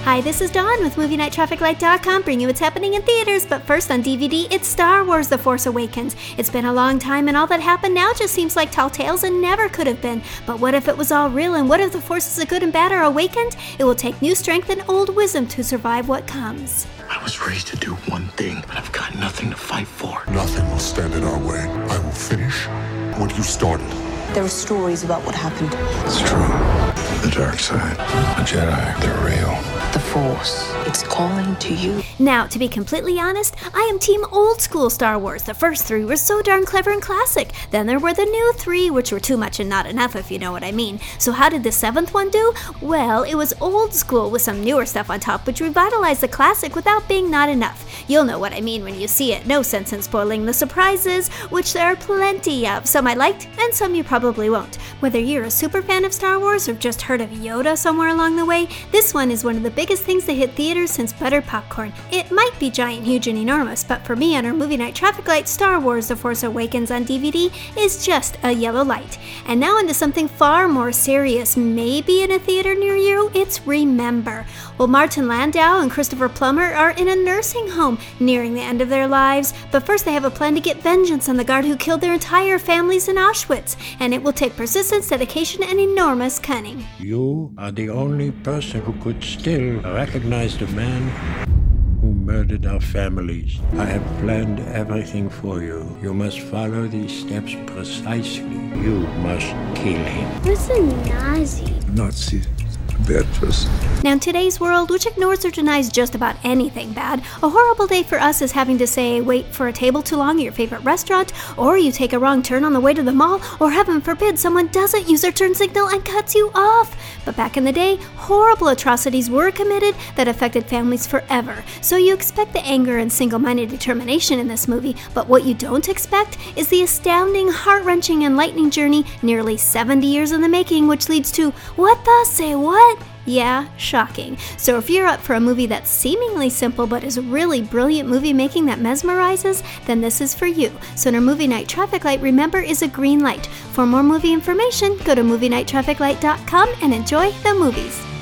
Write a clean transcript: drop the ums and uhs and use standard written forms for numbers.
Hi, this is Dawn with MovieNightTrafficLight.com, bringing you what's happening in theaters. But first on DVD, it's Star Wars The Force Awakens. It's been a long time, and all that happened now just seems like tall tales and never could have been. But what if it was all real, and what if the Forces of good and bad are awakened? It will take new strength and old wisdom to survive what comes. I was raised to do one thing, but I've got nothing to fight for. Nothing will stand in our way. I will finish what you started. There are stories about what happened. It's true. The dark side, the Jedi, they're real. The Force, it's calling to you. Now, to be completely honest, I am team old school Star Wars. The first three were so darn clever and classic. Then there were the new three, which were too much and not enough, if you know what I mean. So how did the seventh one do? Well, it was old school with some newer stuff on top, which revitalized the classic without being not enough. You'll know what I mean when you see it. No sense in spoiling the surprises, which there are plenty of. Some I liked, and some you probably won't. Whether you're a super fan of Star Wars or just heard of Yoda somewhere along the way, this one is one of the biggest things that hit theaters since buttered popcorn. It might be giant, huge, and enormous, but for me on our Movie Night Traffic Light, Star Wars The Force Awakens on DVD is just a yellow light. And now into something far more serious, maybe in a theater near you, it's Remember. Well, Martin Landau and Christopher Plummer are in a nursing home, nearing the end of their lives, but first they have a plan to get vengeance on the guard who killed their entire families in Auschwitz, and it will take persistence, dedication, and enormous cunning. You are the only person who could still recognize the man who murdered our families. I have planned everything for you. You must follow these steps precisely. You must kill him. What's a Nazi? Nazi. Bad person. Now, in today's world, which ignores or denies just about anything bad, a horrible day for us is having to say, wait for a table too long at your favorite restaurant, or you take a wrong turn on the way to the mall, or heaven forbid someone doesn't use their turn signal and cuts you off. But back in the day, horrible atrocities were committed that affected families forever. So you expect the anger and single-minded determination in this movie, but what you don't expect is the astounding, heart-wrenching, enlightening journey nearly 70 years in the making, which leads to, what the say what? Yeah, shocking. So if you're up for a movie that's seemingly simple but is really brilliant movie making that mesmerizes, then this is for you. So in our Movie Night Traffic Light, Remember is a green light. For more movie information, go to MovieNightTrafficLight.com and enjoy the movies.